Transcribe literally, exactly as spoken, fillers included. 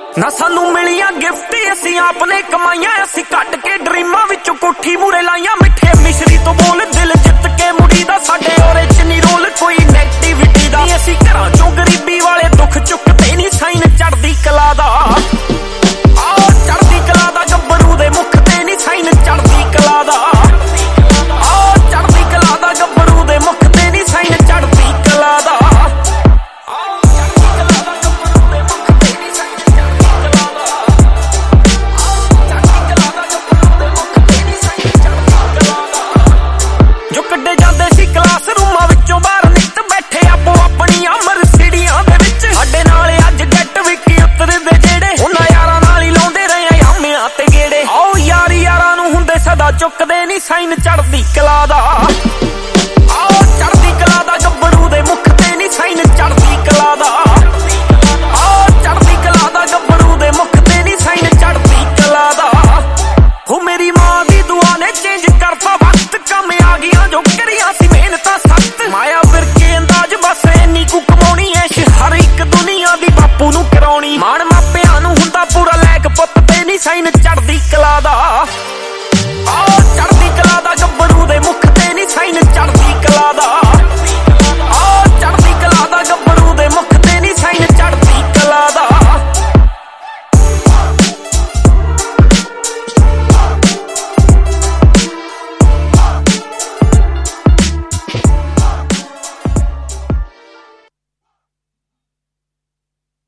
ना सानू मिलिया गिफ्ट असी आपने कमाइया असी कट के ड्रीमां विचों कोठी मूरे लाइया मिठे मिश्री तो बोल दिल जित के मुड़ी दा साडे ओरे च नी रोल कोई नेगेटिविटी दा असी घरां चों गरीबी वाले दुख चुकते नी साइन चढ़दी कला दा आओ चढ़दी कला दा गब्बरू दे मुख ते नी साइन चढ़दी कला दा आओ चढ़दी कला दा गब्बरू दे मुख ते नी साइन चढ़दी कला दा चुकदे नी साइन चढ़दी कला